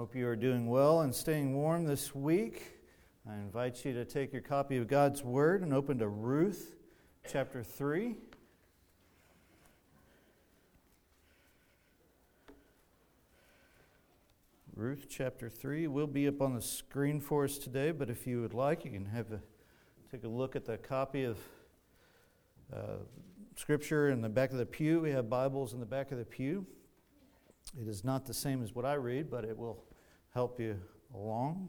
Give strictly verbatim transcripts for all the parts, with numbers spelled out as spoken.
Hope you are doing well and staying warm this week. I invite you to take your copy of God's Word and open to Ruth chapter three. Ruth chapter three will be up on the screen for us today, but if you would like, you can have a, take a look at the copy of uh, Scripture in the back of the pew. We have Bibles in the back of the pew. It is not the same as what I read, but it will help you along.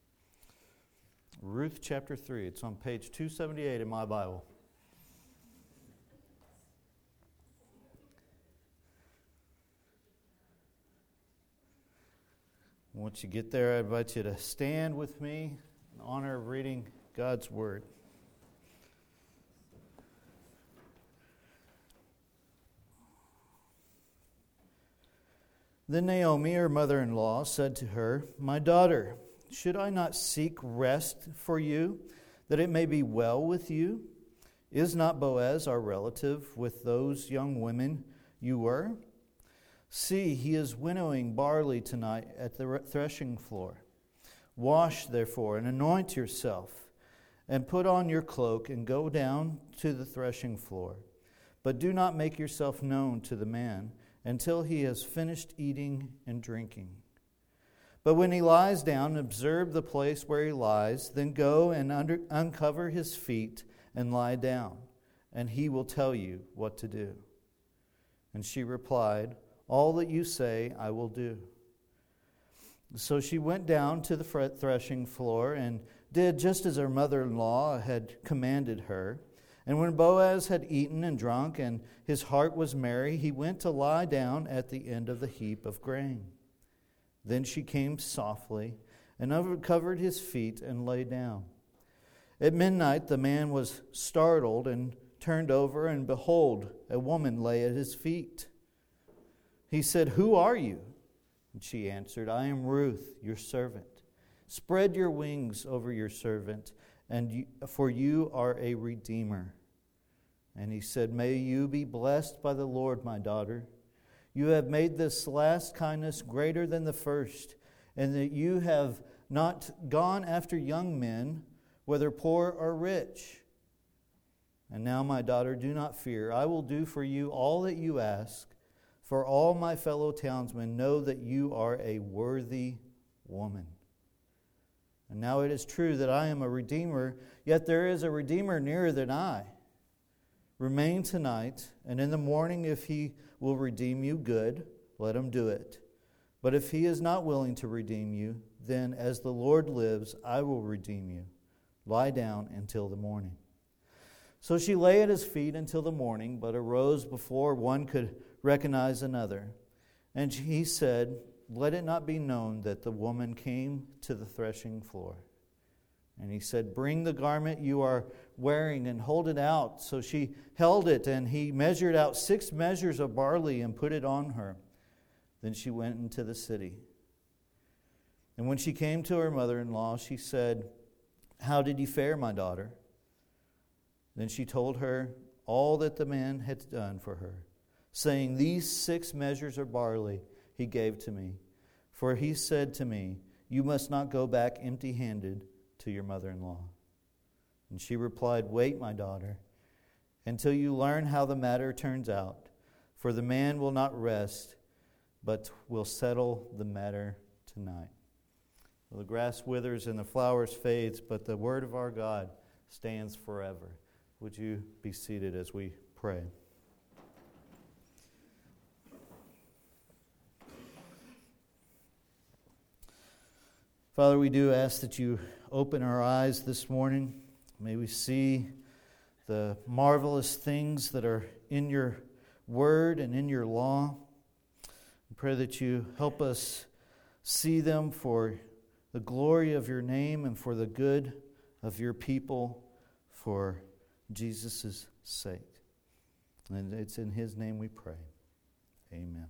Ruth chapter three. It's on page two seventy-eight in my Bible. Once you get there, I invite you to stand with me in honor of reading God's Word. Then Naomi, her mother-in-law, said to her, "My daughter, should I not seek rest for you, that it may be well with you? Is not Boaz our relative with those young women you were? See, he is winnowing barley tonight at the threshing floor. Wash, therefore, and anoint yourself, and put on your cloak, and go down to the threshing floor. But do not make yourself known to the man until he has finished eating and drinking. But when he lies down, observe the place where he lies, then go and under, uncover his feet and lie down, and he will tell you what to do." And she replied, "All that you say I will do." So she went down to the threshing floor and did just as her mother-in-law had commanded her. And when Boaz had eaten and drunk and his heart was merry, he went to lie down at the end of the heap of grain. Then she came softly and uncovered his feet and lay down. At midnight the man was startled and turned over, and behold, a woman lay at his feet. He said, "Who are you?" And she answered, "I am Ruth, your servant. Spread your wings over your servant, and you, for you are a redeemer." And he said, "May you be blessed by the Lord, my daughter. You have made this last kindness greater than the first, and that you have not gone after young men, whether poor or rich. And now, my daughter, do not fear. I will do for you all that you ask, for all my fellow townsmen know that you are a worthy woman. And now it is true that I am a redeemer, yet there is a redeemer nearer than I. Remain tonight, and in the morning if he will redeem you, good, let him do it. But if he is not willing to redeem you, then as the Lord lives, I will redeem you. Lie down until the morning." So she lay at his feet until the morning, but arose before one could recognize another. And he said, "Let it not be known that the woman came to the threshing floor." And he said, "Bring the garment you are wearing and hold it out." So she held it, and he measured out six measures of barley and put it on her. Then she went into the city. And when she came to her mother-in-law, she said, "How did you fare, my daughter?" Then she told her all that the man had done for her, saying, "These six measures of barley he gave to me. For he said to me, 'You must not go back empty-handed to your mother-in-law.'" And she replied, "Wait, my daughter, until you learn how the matter turns out. For the man will not rest, but will settle the matter tonight." Well, the grass withers and the flowers fades, but the word of our God stands forever. Would you be seated as we pray? Father, we do ask that you open our eyes this morning. May we see the marvelous things that are in your word and in your law. I pray that you help us see them for the glory of your name and for the good of your people, for Jesus' sake. And it's in his name we pray. Amen.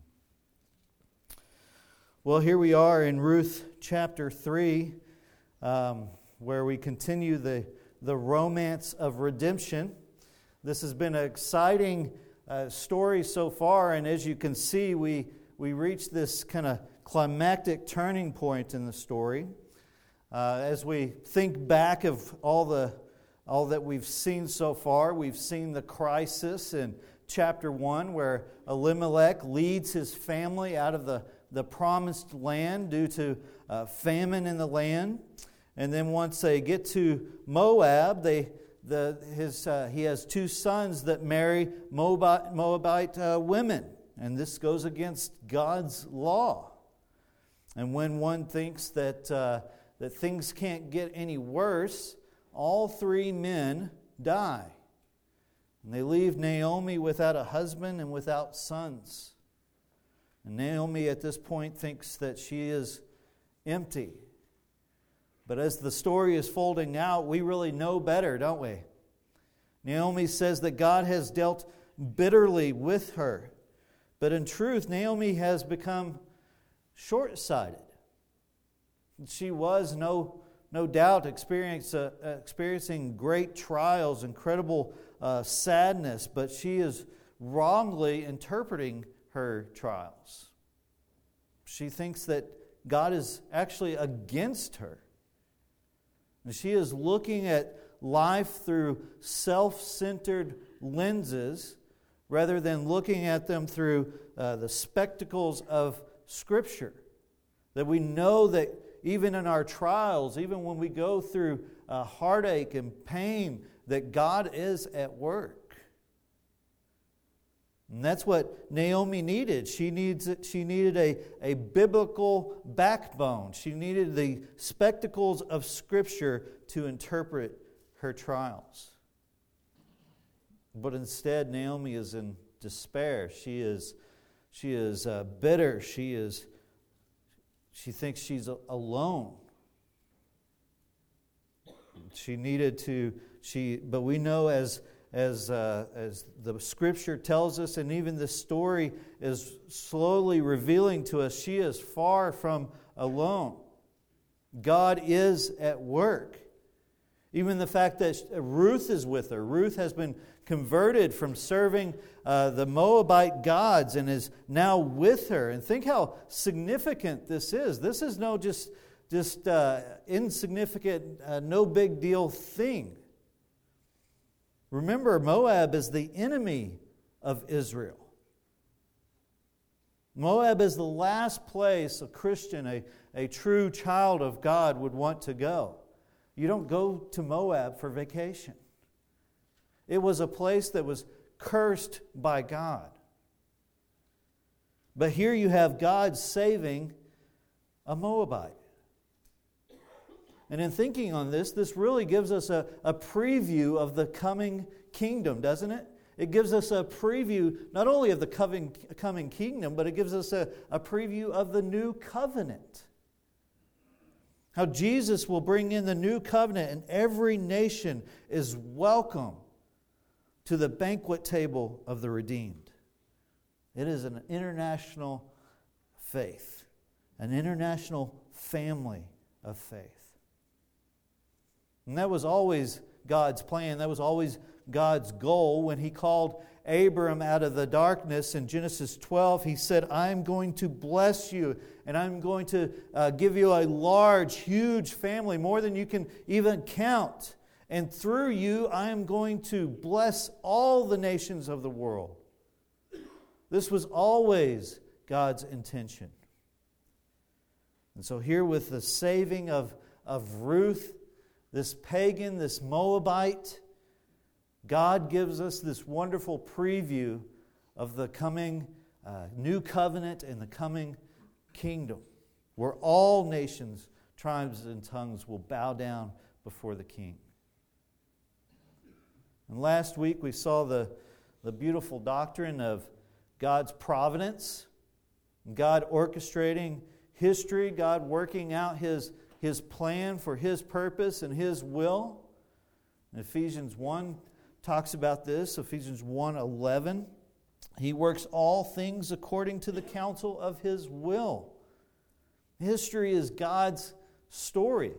Well, here we are in Ruth chapter three, um, where we continue the, the romance of redemption. This has been an exciting uh, story so far, and as you can see, we, we reach this kind of climactic turning point in the story. Uh, as we think back of all the all that we've seen so far, we've seen the crisis in chapter one where Elimelech leads his family out of the, the promised land due to uh, famine in the land. And then once they get to Moab, they the his uh, he has two sons that marry Moabite, Moabite uh, women. And this goes against God's law. And when one thinks that uh, that things can't get any worse, all three men die. And they leave Naomi without a husband and without sons. And Naomi at this point thinks that she is empty. But as the story is folding out, we really know better, don't we? Naomi says that God has dealt bitterly with her. But in truth, Naomi has become short-sighted. She was no, no doubt experience, uh, experiencing great trials, incredible uh, sadness, but she is wrongly interpreting her trials. She thinks that God is actually against her. And she is looking at life through self-centered lenses rather than looking at them through uh, the spectacles of Scripture. That we know that even in our trials, even when we go through uh, heartache and pain, that God is at work. And that's what Naomi needed. She needs she needed a, a biblical backbone. She needed the spectacles of Scripture to interpret her trials. But instead, Naomi is in despair. She is she is uh, bitter. She is she thinks she's alone. She needed to she, but we know as as uh, as the Scripture tells us, and even the story is slowly revealing to us, she is far from alone. God is at work. Even the fact that Ruth is with her. Ruth has been converted from serving uh, the Moabite gods and is now with her. And think how significant this is. This is no just, just uh, insignificant, uh, no big deal thing. Remember, Moab is the enemy of Israel. Moab is the last place a Christian, a, a true child of God would want to go. You don't go to Moab for vacation. It was a place that was cursed by God. But here you have God saving a Moabite. And in thinking on this, this really gives us a, a preview of the coming kingdom, doesn't it? It gives us a preview not only of the coming, coming kingdom, but it gives us a, a preview of the new covenant. How Jesus will bring in the new covenant and every nation is welcome to the banquet table of the redeemed. It is an international faith, an international family of faith. And that was always God's plan. That was always God's goal. When He called Abram out of the darkness in Genesis twelve, He said, I'm going to bless you, and I'm going to uh, give you a large, huge family, more than you can even count. And through you, I am going to bless all the nations of the world. This was always God's intention. And so here with the saving of, of Ruth, this pagan, this Moabite, God gives us this wonderful preview of the coming uh, new covenant and the coming kingdom, where all nations, tribes, and tongues will bow down before the King. And last week we saw the, the beautiful doctrine of God's providence, God orchestrating history, God working out His, His plan for His purpose and His will. And Ephesians one talks about this, Ephesians one eleven. He works all things according to the counsel of His will. History is God's story.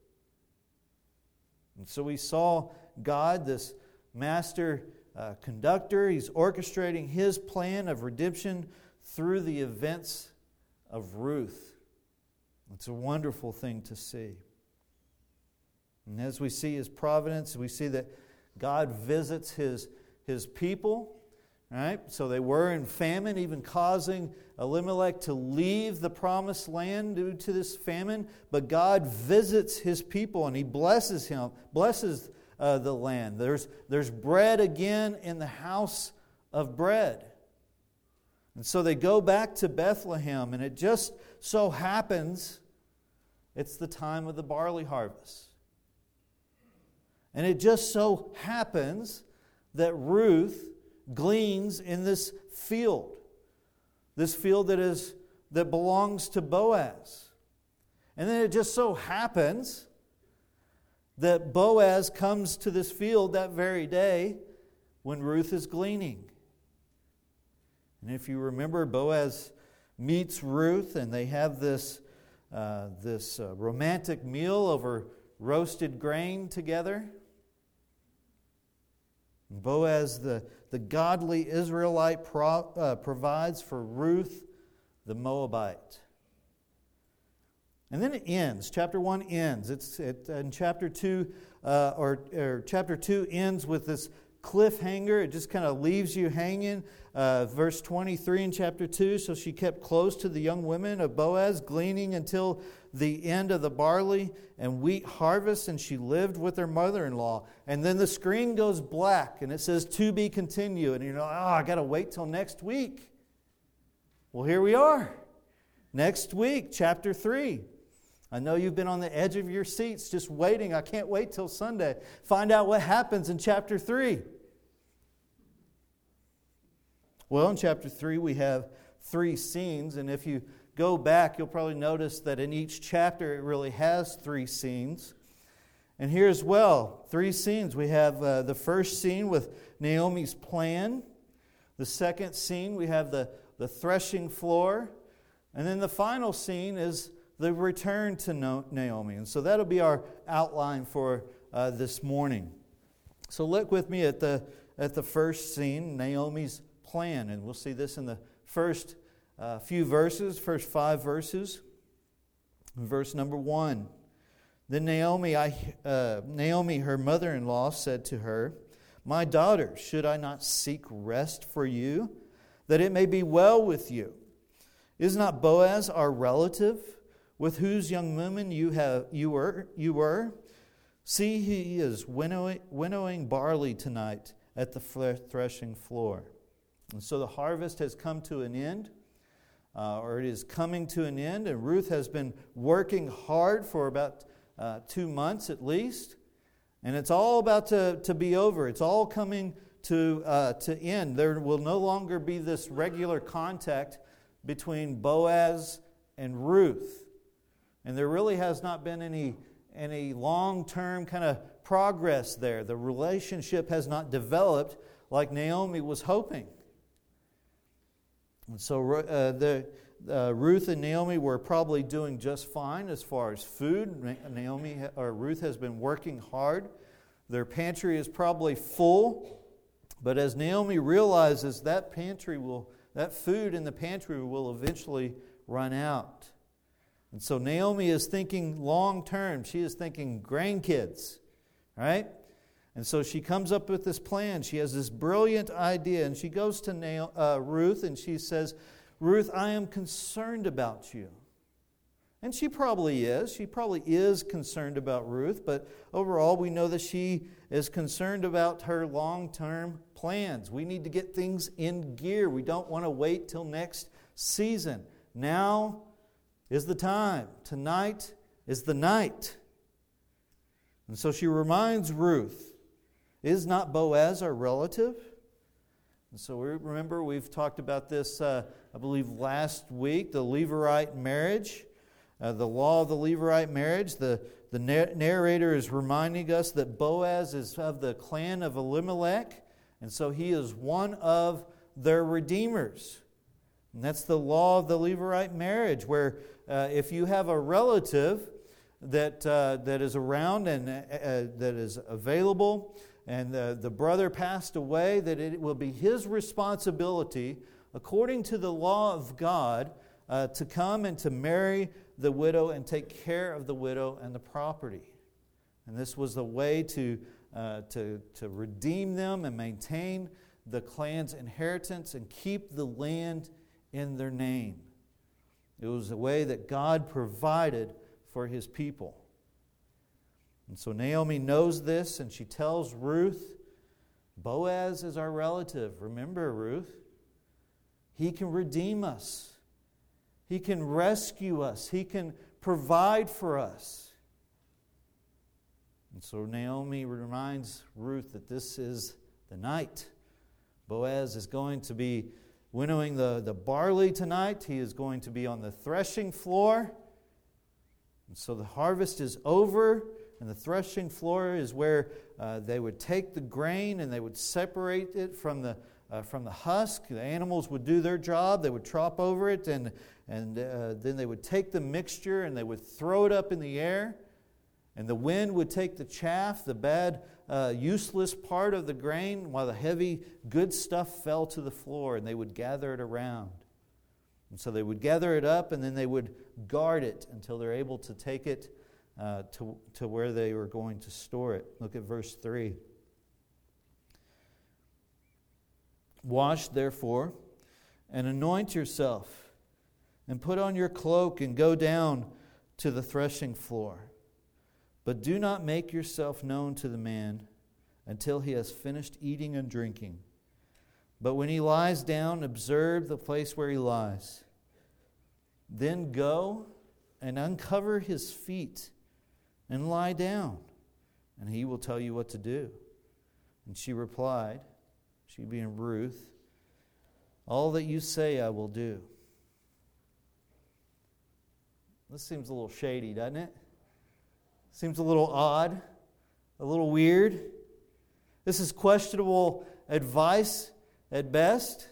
And so we saw God, this master uh, conductor. He's orchestrating His plan of redemption through the events of Ruth. It's a wonderful thing to see. And as we see His providence, we see that God visits His, his people. Right? So they were in famine, even causing Elimelech to leave the promised land due to this famine. But God visits His people and He blesses him, blesses uh, the land. There's, there's bread again in the house of bread. And so they go back to Bethlehem, and it just so happens it's the time of the barley harvest. And it just so happens that Ruth gleans in this field, this field that is that belongs to Boaz. And then it just so happens that Boaz comes to this field that very day when Ruth is gleaning. And if you remember, Boaz meets Ruth, and they have this uh, this uh, romantic meal over roasted grain together. Boaz, the, the godly Israelite, pro, uh, provides for Ruth, the Moabite. And then it ends. Chapter one ends. It's it, in chapter two, uh, or, or chapter two ends with this cliffhanger. It just kind of leaves you hanging. Uh, verse twenty-three in chapter two. So she kept close to the young women of Boaz, gleaning until the end of the barley and wheat harvest, and she lived with her mother-in-law. And then the screen goes black, and it says, to be continued. And you know, oh, I got to wait till next week. Well, here we are. Next week, chapter three. I know you've been on the edge of your seats just waiting. I can't wait till Sunday. Find out what happens in chapter three. Well, in chapter three, we have three scenes, and if you go back, you'll probably notice that in each chapter it really has three scenes. And here as well, three scenes. We have uh, the first scene with Naomi's plan. The second scene, we have the, the threshing floor. And then the final scene is the return to Naomi. And so that'll be our outline for uh, this morning. So look with me at the at the first scene, Naomi's plan. And we'll see this in the first uh, few verses, first five verses. Verse number one. Then Naomi, I, uh, Naomi, her mother-in-law, said to her, my daughter, should I not seek rest for you, that it may be well with you? Is not Boaz our relative, with whose young women you have you were you were? See, he is winnowing, winnowing barley tonight at the threshing floor. And so the harvest has come to an end, uh, or it is coming to an end, and Ruth has been working hard for about uh, two months at least, and it's all about to, to be over. It's all coming to uh, to end. There will no longer be this regular contact between Boaz and Ruth. And there really has not been any, any long-term kind of progress there. The relationship has not developed like Naomi was hoping. And so uh, the, uh, Ruth and Naomi were probably doing just fine as far as food. Naomi or Ruth has been working hard. Their pantry is probably full. But as Naomi realizes that pantry will, that food in the pantry will eventually run out. And so Naomi is thinking long term. She is thinking grandkids, right? And so she comes up with this plan. She has this brilliant idea, and she goes to Na- uh, Ruth and she says, Ruth, I am concerned about you. And she probably is. She probably is concerned about Ruth, but overall we know that she is concerned about her long-term plans. We need to get things in gear. We don't want to wait till next season. Now is the time. Tonight is the night. And so she reminds Ruth, is not Boaz our relative? And so we remember we've talked about this, uh, I believe, last week, the Levirate marriage, uh, the law of the Levirate marriage. The, the narrator is reminding us that Boaz is of the clan of Elimelech, and so he is one of their redeemers. And that's the law of the Levirate marriage, where uh, if you have a relative that uh, that is around and uh, that is available, and the, the brother passed away, that it will be his responsibility, according to the law of God, uh, to come and to marry the widow and take care of the widow and the property. And this was the way to, uh, to, to redeem them and maintain the clan's inheritance and keep the land in their name. It was a way that God provided for His people. And so Naomi knows this, and she tells Ruth, Boaz is our relative. Remember, Ruth? He can redeem us. He can rescue us. He can provide for us. And so Naomi reminds Ruth that this is the night. Boaz is going to be winnowing the, the barley tonight. He is going to be on the threshing floor. And so the harvest is over, and the threshing floor is where uh, they would take the grain and they would separate it from the uh, from the husk. The animals would do their job. They would trop over it, and and uh, then they would take the mixture and they would throw it up in the air. And the wind would take the chaff, the bad, uh, useless part of the grain, while the heavy, good stuff fell to the floor, and they would gather it around. And so they would gather it up, and then they would guard it until they're able to take it uh, to, to where they were going to store it. Look at verse three. Wash, therefore, and anoint yourself, and put on your cloak, and go down to the threshing floor. But do not make yourself known to the man until he has finished eating and drinking. But when he lies down, observe the place where he lies. Then go and uncover his feet and lie down, and he will tell you what to do. And she replied, she being Ruth, all that you say I will do. This seems a little shady, doesn't it? Seems a little odd, a little weird. This is questionable advice at best.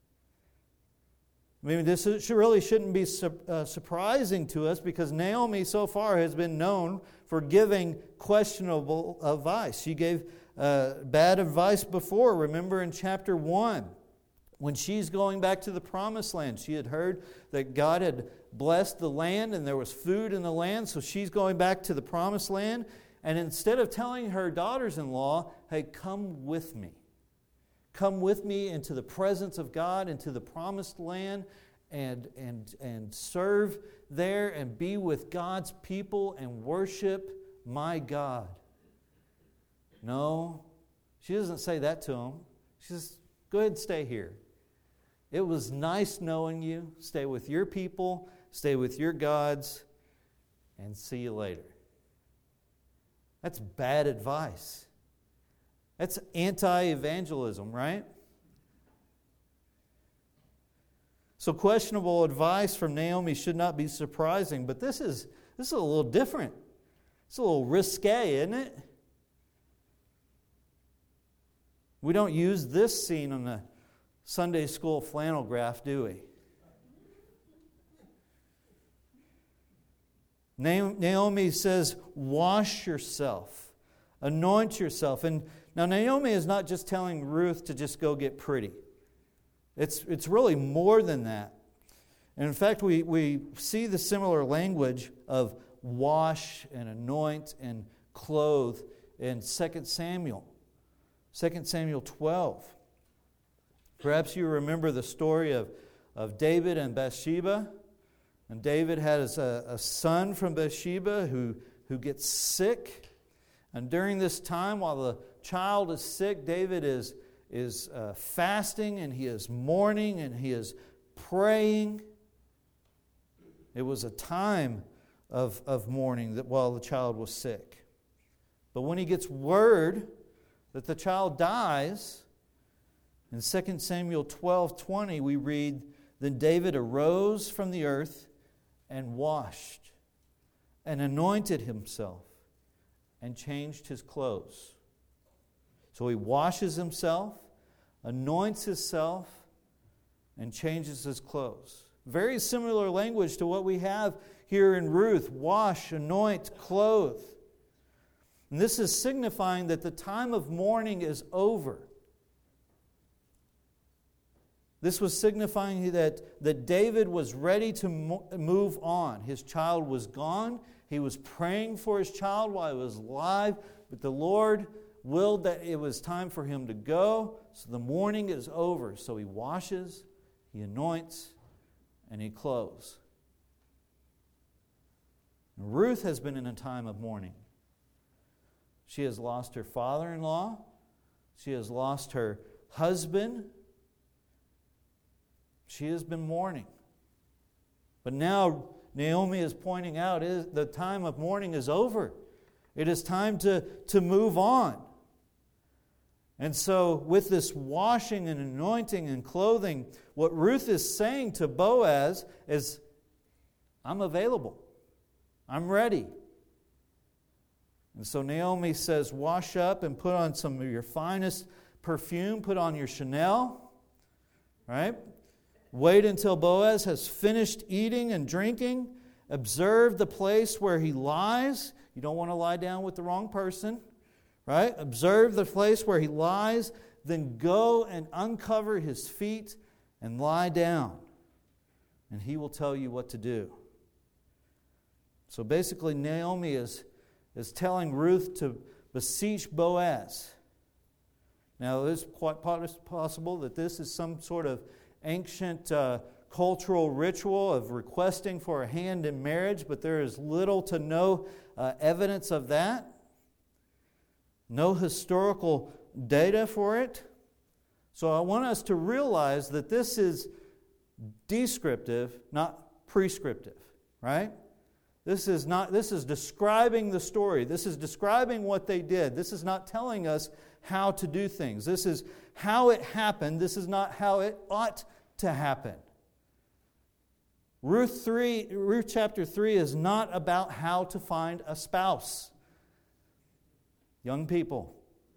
I mean, this really shouldn't be su- uh, surprising to us, because Naomi so far has been known for giving questionable advice. She gave uh, bad advice before. Remember in chapter one, when she's going back to the promised land, she had heard that God had blessed the land and there was food in the land, so she's going back to the promised land. And instead of telling her daughters-in-law, hey, come with me. Come with me into the presence of God, into the promised land, and, and, and serve there and be with God's people and worship my God. No, she doesn't say that to him. She says, go ahead and stay here. It was nice knowing you. Stay with your people, stay with your gods, and see you later. That's bad advice. That's anti-evangelism, right? So questionable advice from Naomi should not be surprising, but this is this is a little different. It's a little risque, isn't it? We don't use this scene on the Sunday school flannel graph, do we? Naomi says, wash yourself, anoint yourself. And now Naomi is not just telling Ruth to just go get pretty. It's, it's really more than that. And in fact, we, we see the similar language of wash and anoint and clothe in Second Samuel. Second Samuel twelve. Perhaps you remember the story of, of David and Bathsheba. And David has a, a son from Bathsheba who, who gets sick. And during this time, while the child is sick, David is, is uh, fasting and he is mourning and he is praying. It was a time of, of mourning that while the child was sick. But when he gets word that the child dies, in Second Samuel twelve twenty, we read, then David arose from the earth and washed and anointed himself and changed his clothes. So he washes himself, anoints himself, and changes his clothes. Very similar language to what we have here in Ruth. Wash, anoint, clothe. And this is signifying that the time of mourning is over. This was signifying that, that David was ready to mo- move on. His child was gone. He was praying for his child while he was alive, but the Lord willed that it was time for him to go. So the mourning is over. So he washes, he anoints, and he clothes. Ruth has been in a time of mourning. She has lost her father-in-law. She has lost her husband. She has been mourning. But now Naomi is pointing out is the time of mourning is over. It is time to, to move on. And so with this washing and anointing and clothing, what Ruth is saying to Boaz is, I'm available. I'm ready. And so Naomi says, wash up and put on some of your finest perfume. Put on your Chanel. Right? Wait until Boaz has finished eating and drinking. Observe the place where he lies. You don't want to lie down with the wrong person. Right? Observe the place where he lies. Then go and uncover his feet and lie down. And he will tell you what to do. So basically Naomi is, is telling Ruth to beseech Boaz. Now it is quite possible that this is some sort of ancient uh, cultural ritual of requesting for a hand in marriage, but there is little to no uh, evidence of that. No historical data for it. So I want us to realize that this is descriptive, not prescriptive, right? This is not this is describing the story. This is describing what they did. This is not telling us how to do things. This is how it happened. This is not how it ought to happen. Ruth three, Ruth chapter three is not about how to find a spouse. Young people,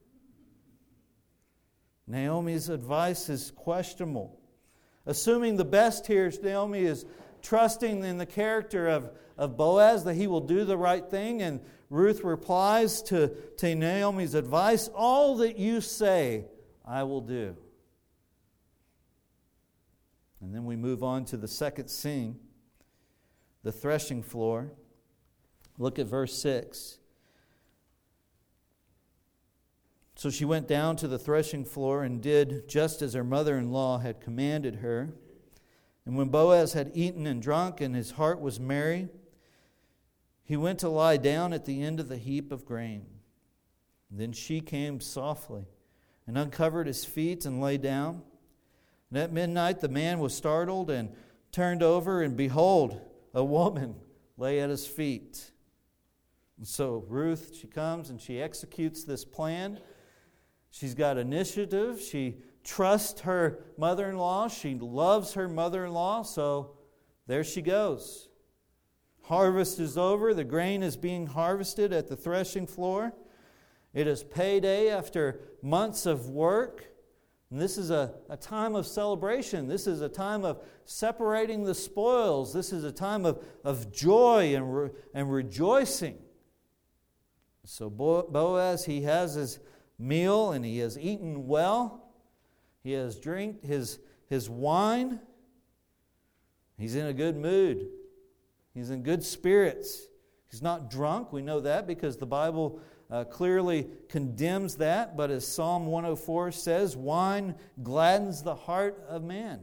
Naomi's advice is questionable. Assuming the best here, Naomi is trusting in the character of, of Boaz, that he will do the right thing. And Ruth replies to, to Naomi's advice, all that you say, I will do. And then we move on to the second scene, the threshing floor. Look at verse six. So she went down to the threshing floor and did just as her mother-in-law had commanded her. And when Boaz had eaten and drunk and his heart was merry, he went to lie down at the end of the heap of grain. Then she came softly and uncovered his feet and lay down. And at midnight the man was startled and turned over, and behold, a woman lay at his feet. And so Ruth, she comes and she executes this plan. She's got initiative. She trusts her mother-in-law. She loves her mother-in-law. So there she goes. Harvest is over. The grain is being harvested at the threshing floor. It is payday after months of work. And this is a, a time of celebration. This is a time of separating the spoils. This is a time of, of joy and, re, and rejoicing. So Boaz, he has his meal and he has eaten well. He has drank his, his wine. He's in a good mood. He's in good spirits. He's not drunk. We know that because the Bible uh, clearly condemns that. But as Psalm one oh four says, wine gladdens the heart of man.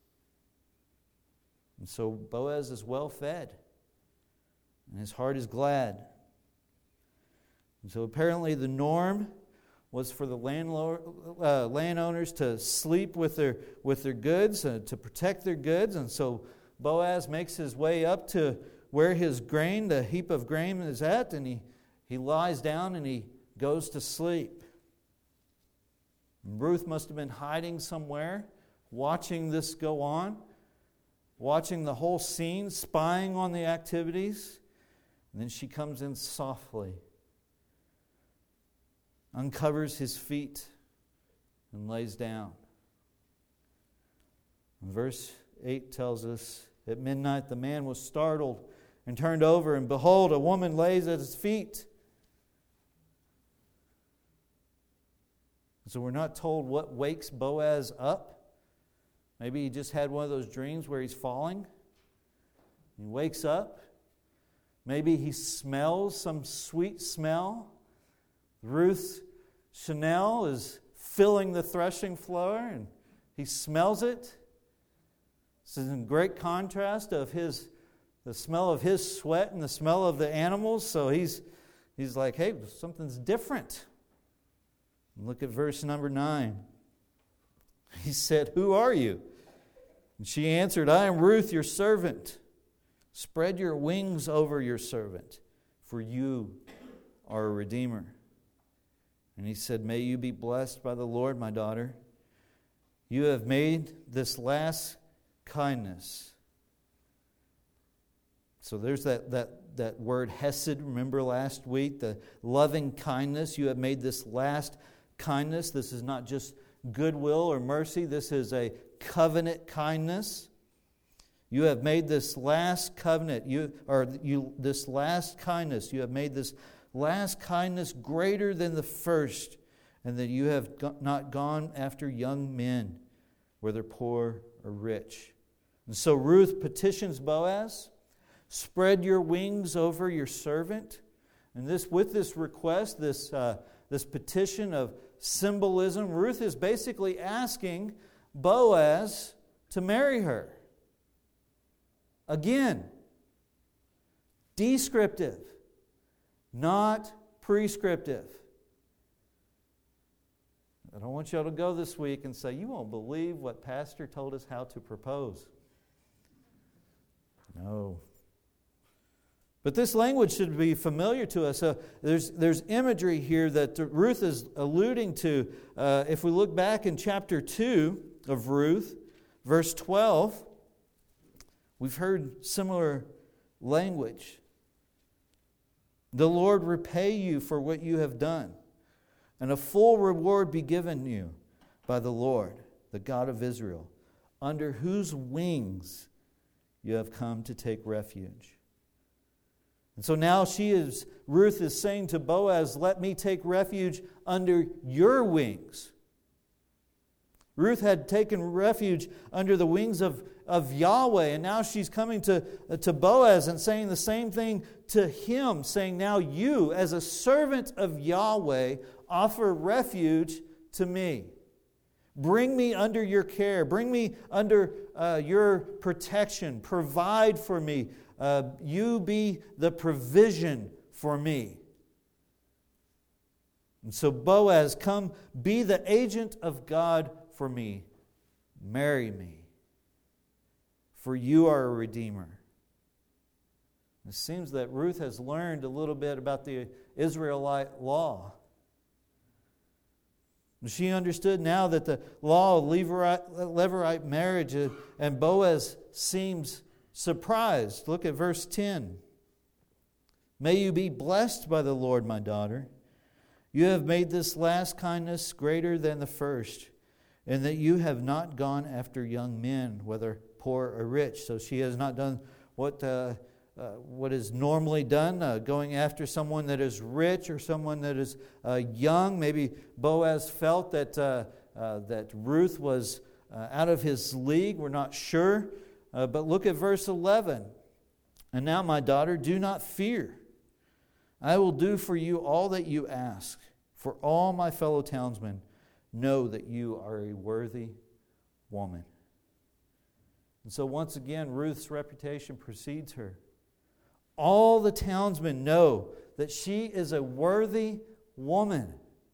And so Boaz is well fed. And his heart is glad. And so apparently the norm was for the landlord, uh, landowners to sleep with their with their goods, uh, to protect their goods. And so Boaz makes his way up to where his grain, the heap of grain is at, and he, he lies down and he goes to sleep. And Ruth must have been hiding somewhere, watching this go on, watching the whole scene, spying on the activities. And then she comes in softly, uncovers his feet, and lays down. And verse eight tells us, at midnight the man was startled and turned over, and behold, a woman lays at his feet. So we're not told what wakes Boaz up, Maybe he just had one of those dreams where he's falling. He wakes up. Maybe he smells some sweet smell. Ruth's Chanel is filling the threshing floor, and he smells it. This is in great contrast of his, the smell of his sweat and the smell of the animals. So he's he's like, hey, something's different. Look at verse number nine. He said, "Who are you?" And she answered, "I am Ruth, your servant. Spread your wings over your servant, for you are a redeemer." And he said, "May you be blessed by the Lord, my daughter. You have made this last kindness." So there's that, that, that word hesed, remember last week, the loving kindness. You have made this last kindness. This is not just goodwill or mercy. This is a covenant kindness. You have made this last covenant, you or you this last kindness. You have made this last kindness greater than the first, and that you have go- not gone after young men, whether poor or rich. And so Ruth petitions Boaz, "Spread your wings over your servant." And this, with this request, this uh, this petition of symbolism, Ruth is basically asking Boaz to marry her. Again, descriptive, not prescriptive. I don't want y'all to go this week and say, "You won't believe what Pastor told us how to propose." No. But this language should be familiar to us. Uh, there's, there's imagery here that Ruth is alluding to. Uh, if we look back in chapter two of Ruth, verse twelve, we've heard similar language. "The Lord repay you for what you have done, and a full reward be given you by the Lord, the God of Israel, under whose wings you have come to take refuge." And so now she is, Ruth is saying to Boaz, "Let me take refuge under your wings." Ruth had taken refuge under the wings of, of Yahweh, and now she's coming to, to Boaz and saying the same thing to him, saying, "Now you, as a servant of Yahweh, offer refuge to me. Bring me under your care. Bring me under uh, your protection. Provide for me. Uh, you be the provision for me." And so Boaz, "Come, be the agent of God for me. Marry me, for you are a redeemer." It seems that Ruth has learned a little bit about the Israelite law. She understood now that the law of Levirate, Levirate marriage, uh, and Boaz seems surprised. Look at verse ten. "May you be blessed by the Lord, my daughter. You have made this last kindness greater than the first, and that you have not gone after young men, whether poor or rich." So she has not done what uh, uh, what is normally done, uh, going after someone that is rich or someone that is uh, young. Maybe Boaz felt that uh, uh, that Ruth was uh, out of his league. We're not sure. Uh, but look at verse eleven. "And now, my daughter, do not fear. I will do for you all that you ask, for all my fellow townsmen know that you are a worthy woman." And so once again, Ruth's reputation precedes her. All the townsmen know that she is a worthy woman.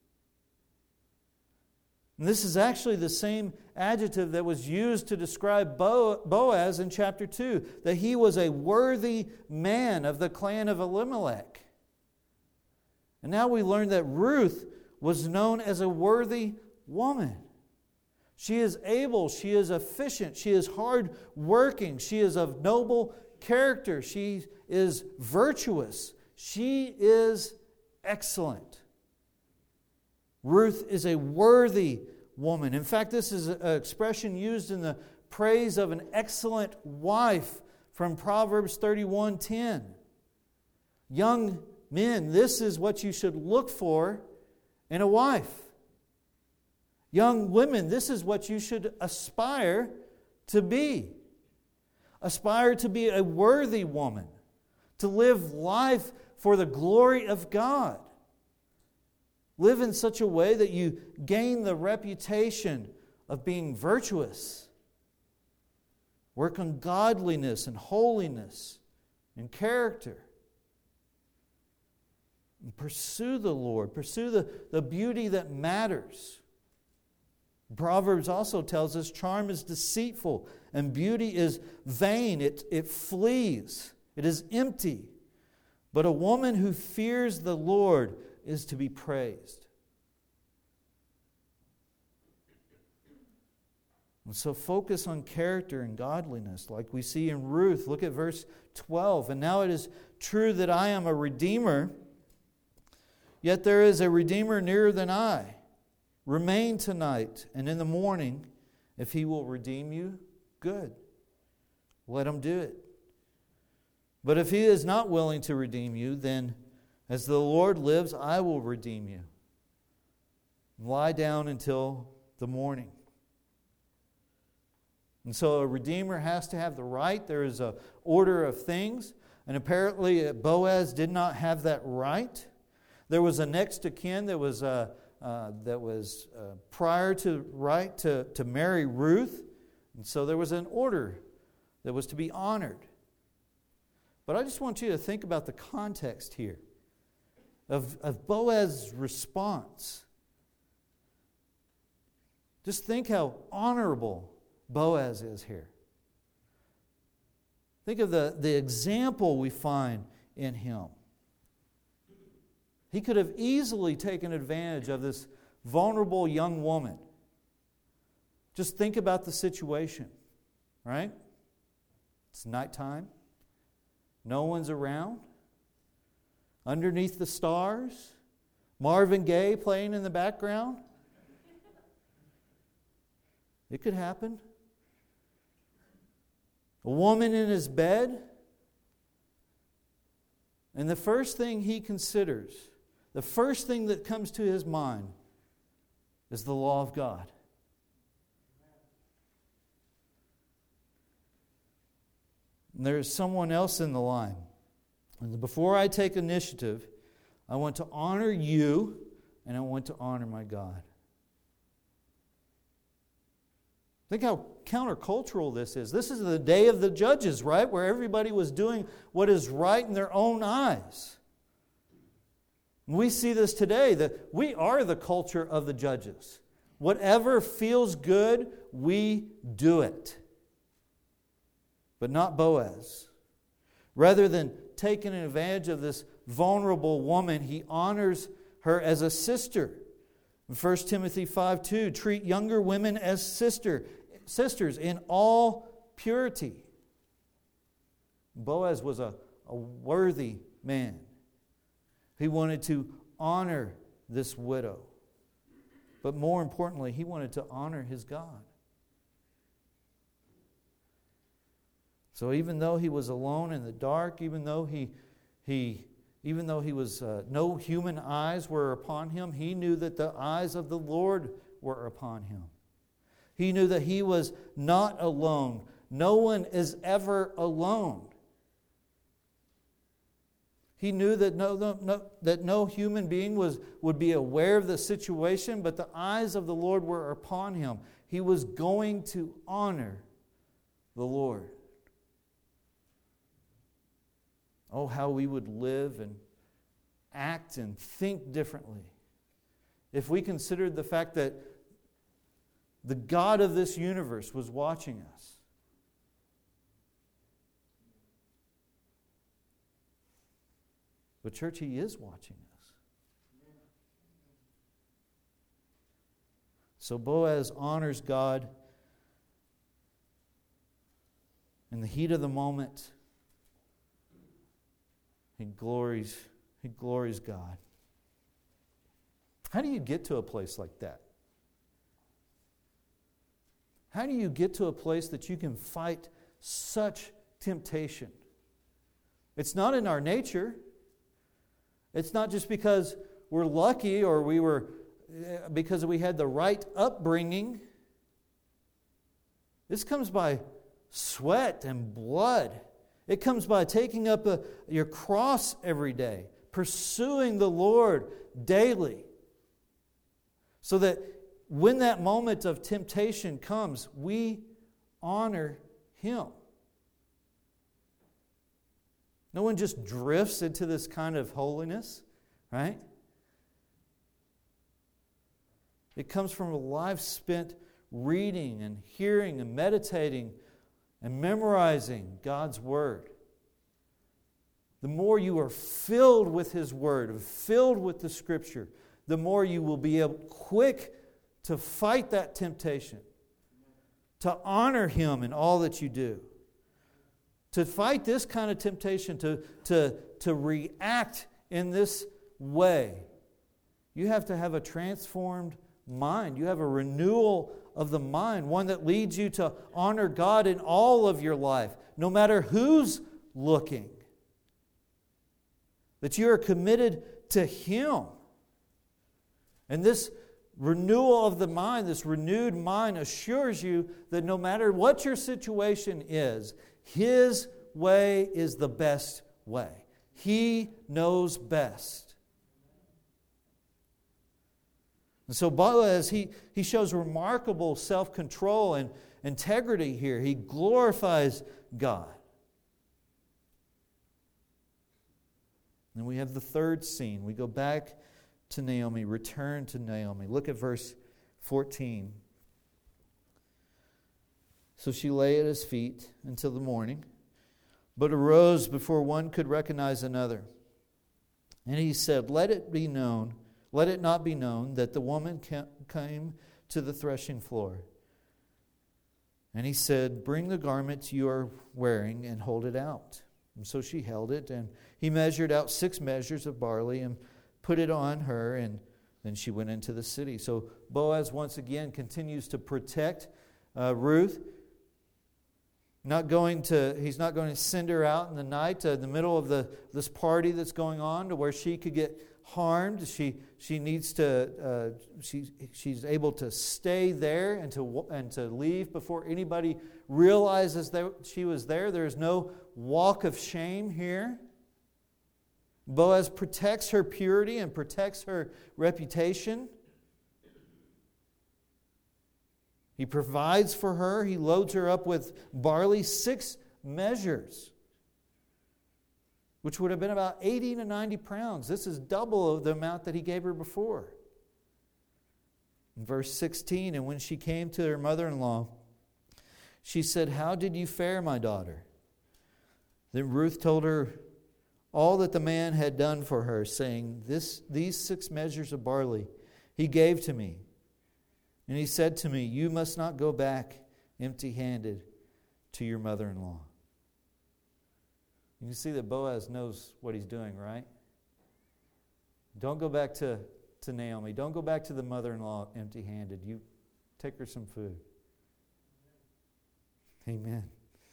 And this is actually the same adjective that was used to describe Bo- Boaz in chapter two, that he was a worthy man of the clan of Elimelech. And now we learn that Ruth was known as a worthy woman. She is able, she is efficient, she is hard-working, she is of noble character, she is virtuous, she is excellent. Ruth is a worthy woman. In fact, this is an expression used in the praise of an excellent wife from Proverbs thirty-one ten. Young men, this is what you should look for in a wife. Young women, this is what you should aspire to be. Aspire to be a worthy woman, to live life for the glory of God. Live in such a way that you gain the reputation of being virtuous. Work on godliness and holiness and character. And pursue the Lord. Pursue the, the beauty that matters. Proverbs also tells us charm is deceitful and beauty is vain. It, it flees. It is empty. But a woman who fears the Lord is to be praised. And so focus on character and godliness like we see in Ruth. Look at verse twelve. And now it is true that I am a redeemer, yet there is a redeemer nearer than I. Remain tonight, and in the morning, if he will redeem you, good. Let him do it. But if he is not willing to redeem you, then as the Lord lives, I will redeem you. Lie down until the morning. And so a redeemer has to have the right. There is an order of things. And apparently Boaz did not have that right. There was a next of kin that was, uh, uh, that was uh, prior to right to, to marry Ruth. And so there was an order that was to be honored. But I just want you to think about the context here of, of Boaz's response. Just think how honorable Boaz is here. Think of the, the example we find in him. He could have easily taken advantage of this vulnerable young woman. Just think about the situation, right? It's nighttime. No one's around. Underneath the stars. Marvin Gaye playing in the background. It could happen. A woman in his bed. And the first thing he considers, the first thing that comes to his mind is the law of God. And there's someone else in the line. And before I take initiative, I want to honor you and I want to honor my God. Think how countercultural this is. This is the day of the judges, right? Where everybody was doing what is right in their own eyes. We see this today, that we are the culture of the judges. Whatever feels good, we do it. But not Boaz. Rather than taking advantage of this vulnerable woman, he honors her as a sister. In First Timothy five two, treat younger women as sister, sisters in all purity. Boaz was a, a worthy man. He wanted to honor this widow. But more importantly, he wanted to honor his God. So even though he was alone in the dark, even though he, he, even though he was uh, no human eyes were upon him, he knew that the eyes of the Lord were upon him. He knew that he was not alone. No one is ever alone. He knew that no, no, no, that no human being was, would be aware of the situation, but the eyes of the Lord were upon him. He was going to honor the Lord. Oh, how we would live and act and think differently if we considered the fact that the God of this universe was watching us. But church, He is watching us. So Boaz honors God in the heat of the moment. He glories, he glories God. How do you get to a place like that? How do you get to a place that you can fight such temptation? It's not in our nature. It's not just because we're lucky or we were because we had the right upbringing. This comes by sweat and blood. It comes by taking up a, your cross every day, pursuing the Lord daily, so that when that moment of temptation comes, we honor Him. No one just drifts into this kind of holiness, right? It comes from a life spent reading and hearing and meditating and memorizing God's Word. The more you are filled with His Word, filled with the Scripture, the more you will be able, quick to fight that temptation, to honor Him in all that you do. To fight this kind of temptation, to, to, to react in this way, you have to have a transformed mind. You have a renewal of the mind, one that leads you to honor God in all of your life, no matter who's looking. That you are committed to Him. And this renewal of the mind, this renewed mind, assures you that no matter what your situation is, His way is the best way. He knows best. And so Boaz, he, he shows remarkable self-control and integrity here. He glorifies God. And we have the third scene. We go back to Naomi, return to Naomi. Look at verse fourteen. So she lay at his feet until the morning, but arose before one could recognize another. And he said, Let it be known, let it not be known that the woman came to the threshing floor. And he said, Bring the garment you are wearing and hold it out. And so she held it, and he measured out six measures of barley and put it on her, and then she went into the city. So Boaz once again continues to protect uh, Ruth. Not going to, he's not going to send her out in the night, uh, in the middle of the this party that's going on, to where she could get harmed. She she needs to uh, she she's able to stay there and to and to leave before anybody realizes that she was there. There's no walk of shame here. Boaz protects her purity and protects her reputation. He provides for her. He loads her up with barley, six measures, which would have been about eighty to ninety pounds. This is double of the amount that he gave her before. In verse sixteen, and when she came to her mother-in-law, she said, How did you fare, my daughter? Then Ruth told her all that the man had done for her, saying, This, These six measures of barley he gave to me. And he said to me, You must not go back empty-handed to your mother-in-law. You can see that Boaz knows what he's doing, right? Don't go back to, to Naomi. Don't go back to the mother-in-law empty-handed. You take her some food. Amen.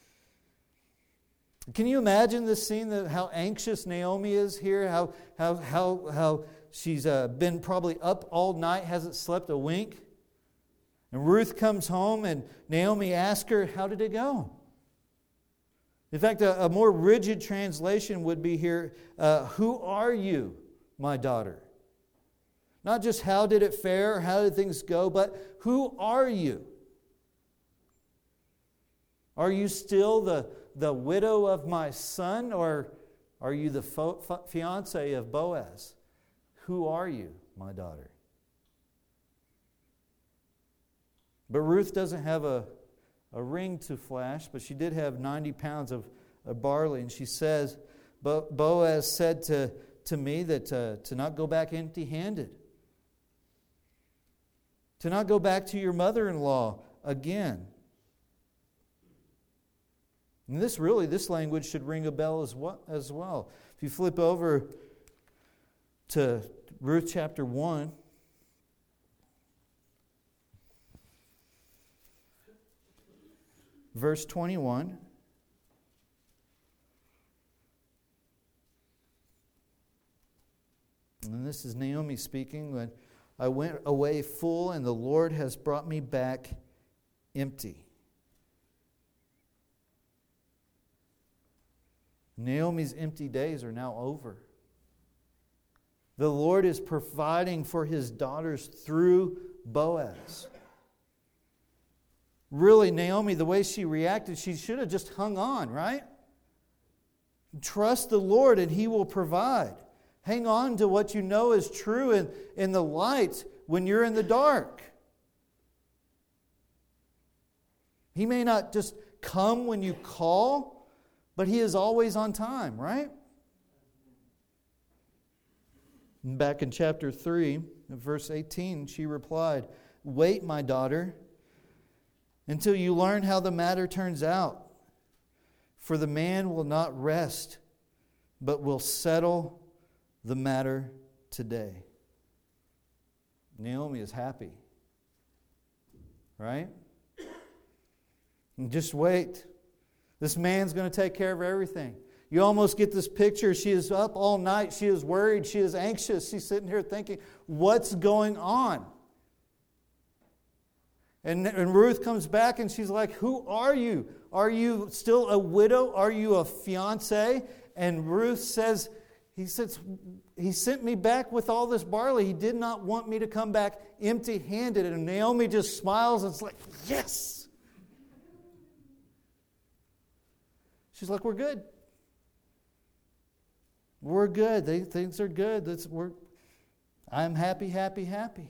Can you imagine this scene, that how anxious Naomi is here, how how how how she's uh, been probably up all night, hasn't slept a wink? And Ruth comes home and Naomi asks her, how did it go? In fact, a, a more rigid translation would be here, uh, who are you, my daughter? Not just how did it fare, how did things go, but who are you? Are you still the, the widow of my son, or are you the fo- fiance of Boaz? Who are you, my daughter? But Ruth doesn't have a, a ring to flash, but she did have ninety pounds of, of barley. And she says, Bo- Boaz said to, to me that uh, to not go back empty-handed. To not go back to your mother-in-law again. And this really, this language should ring a bell as well. As well. If you flip over to Ruth chapter one, verse twenty-one. And this is Naomi speaking. When I went away full, and the Lord has brought me back empty. Naomi's empty days are now over. The Lord is providing for his daughters through Boaz. Really, Naomi, the way she reacted, she should have just hung on, right? Trust the Lord and he will provide. Hang on to what you know is true in, in the light when you're in the dark. He may not just come when you call, but he is always on time, right? Back in chapter three, verse eighteen, she replied, "Wait, my daughter, until you learn how the matter turns out. For the man will not rest, but will settle the matter today." Naomi is happy, right? And just wait. This man's going to take care of everything. You almost get this picture. She is up all night. She is worried. She is anxious. She's sitting here thinking, what's going on? And, and Ruth comes back and she's like, who are you? Are you still a widow? Are you a fiancé? And Ruth says, he says, he sent me back with all this barley. He did not want me to come back empty-handed. And Naomi just smiles and it's like, yes. She's like, we're good. We're good. They, things are good. That's, we're, I'm happy, happy, happy.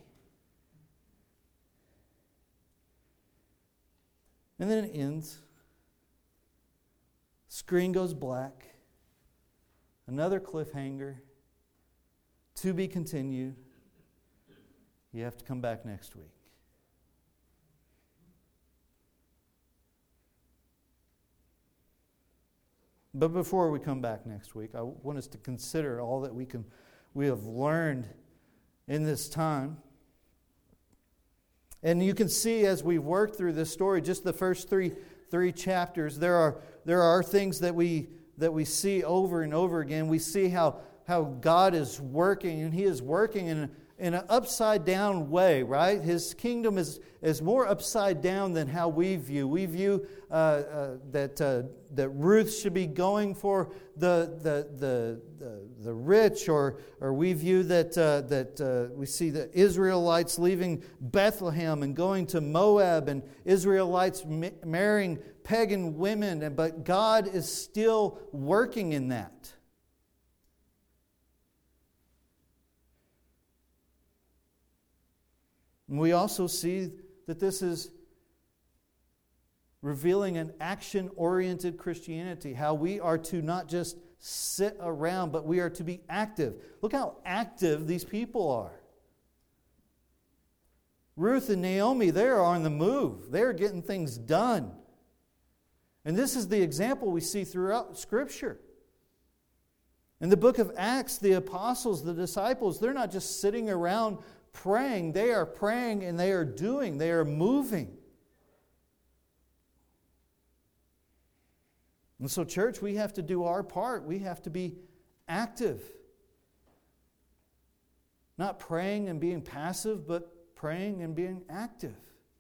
And then it ends. Screen goes black. Another cliffhanger. To be continued. You have to come back next week. But before we come back next week, I want us to consider all that we can we have learned in this time. And you can see as we've worked through this story, just the first three three chapters, there are there are things that we that we see over and over again. We see how how God is working, and He is working in in an upside down way, right? His kingdom is is more upside down than how we view. We view uh, uh, that uh, that Ruth should be going for the the the the, the rich, or or we view that uh, that uh, we see the Israelites leaving Bethlehem and going to Moab, and Israelites ma- marrying pagan women, and but God is still working in that. And we also see that this is revealing an action-oriented Christianity, how we are to not just sit around, but we are to be active. Look how active these people are. Ruth and Naomi, they are on the move. They are getting things done. And this is the example we see throughout Scripture. In the book of Acts, the apostles, the disciples, they're not just sitting around praying. They are praying and they are doing. They are moving. And so, church, we have to do our part. We have to be active. Not praying and being passive, but praying and being active.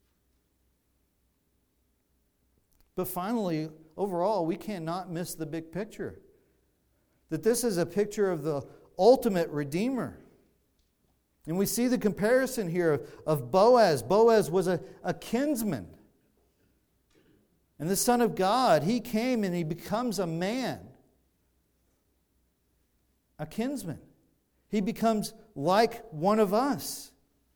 But finally, overall, we cannot miss the big picture. That this is a picture of the ultimate Redeemer. And we see the comparison here of, of Boaz. Boaz was a, a kinsman. And the Son of God, He came and He becomes a man. A kinsman. He becomes like one of us.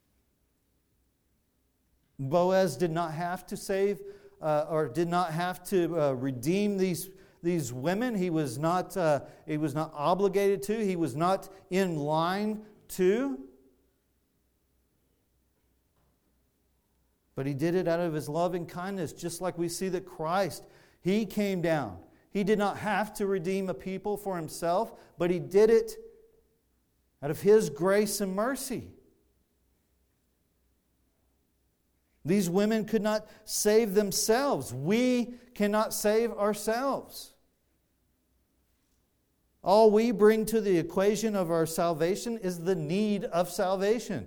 Boaz did not have to save uh, or did not have to uh, redeem these These women. He was not uh, he was not obligated to. He was not in line to. But He did it out of His loving kindness, just like we see that Christ, He came down. He did not have to redeem a people for Himself, but He did it out of His grace and mercy. These women could not save themselves. We cannot save ourselves. All we bring to the equation of our salvation is the need of salvation.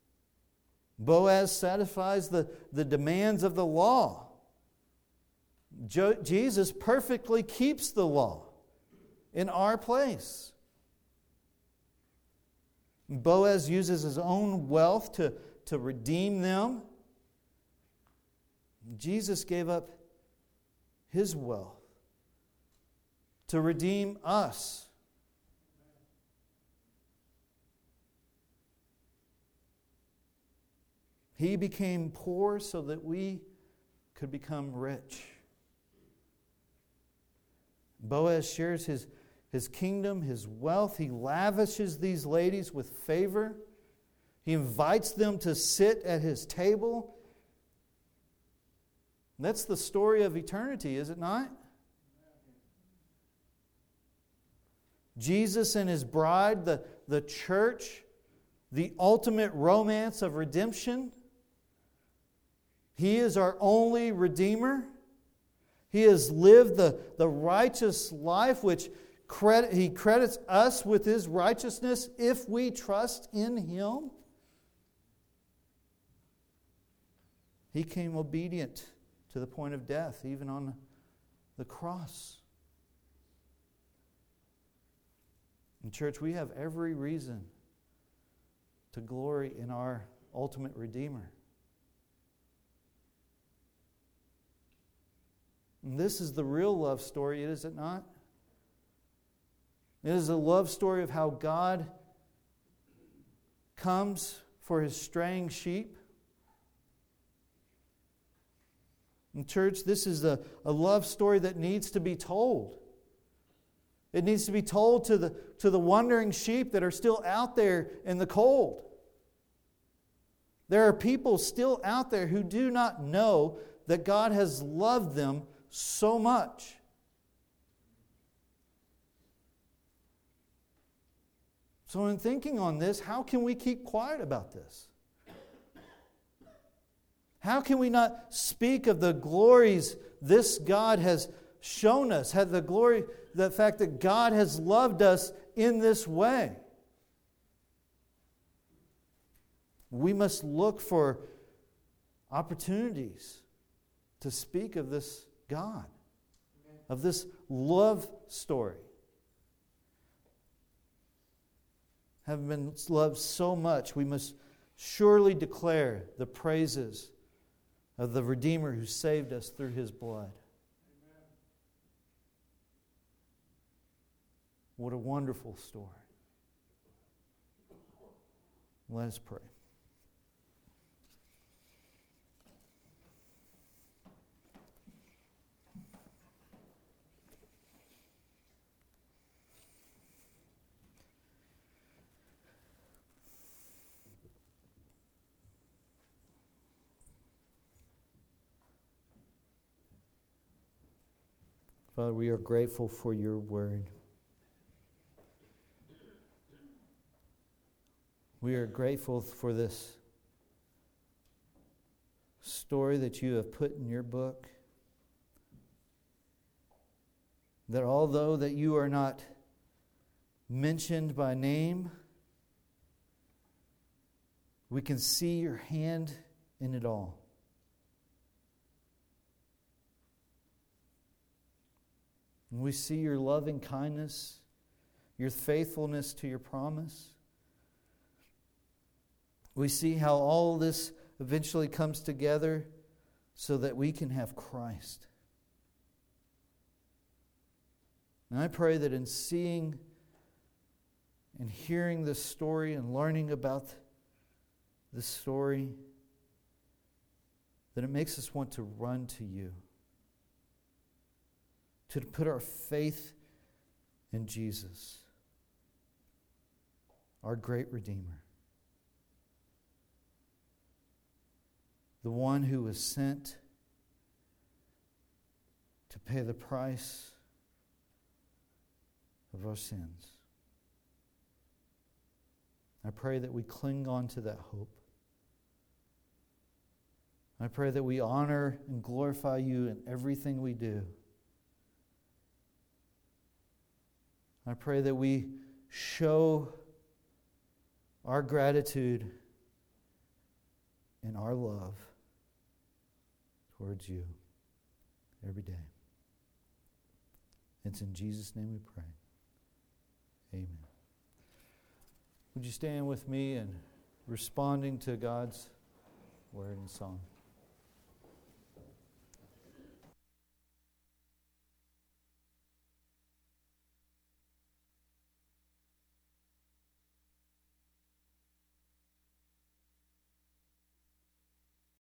Boaz satisfies the, the demands of the law. Jo- Jesus perfectly keeps the law in our place. Boaz uses his own wealth to, to redeem them. Jesus gave up his wealth to redeem us. He became poor so that we could become rich. Boaz shares his, his kingdom, his wealth. He lavishes these ladies with favor. He invites them to sit at his table. That's the story of eternity, is it not? Jesus and his bride, the, the church, the ultimate romance of redemption. He is our only Redeemer. He has lived the, the righteous life which credit, He credits us with His righteousness if we trust in Him. He came obedient to the point of death, even on the cross. In church, we have every reason to glory in our ultimate Redeemer. And this is the real love story, is it not? It is a love story of how God comes for His straying sheep. In church, this is a, a love story that needs to be told. It needs to be told to the, to the wandering sheep that are still out there in the cold. There are people still out there who do not know that God has loved them so much. So in thinking on this, how can we keep quiet about this? How can we not speak of the glories this God has shown us? Had the glory, the fact that God has loved us in this way. We must look for opportunities to speak of this God, of this love story. Having been loved so much, we must surely declare the praises of the Redeemer who saved us through His blood. Amen. What a wonderful story. Let us pray. Father, we are grateful for your word. We are grateful for this story that you have put in your book. That although that you are not mentioned by name, we can see your hand in it all. And we see your loving kindness, your faithfulness to your promise. We see how all this eventually comes together so that we can have Christ. And I pray that in seeing and hearing this story and learning about this story, that it makes us want to run to you. To put our faith in Jesus, our great Redeemer. The one who was sent to pay the price of our sins. I pray that we cling on to that hope. I pray that we honor and glorify you in everything we do. I pray that we show our gratitude and our love towards you. every day. It's in Jesus' name we pray. Amen. Would you stand with me in responding to God's word and song?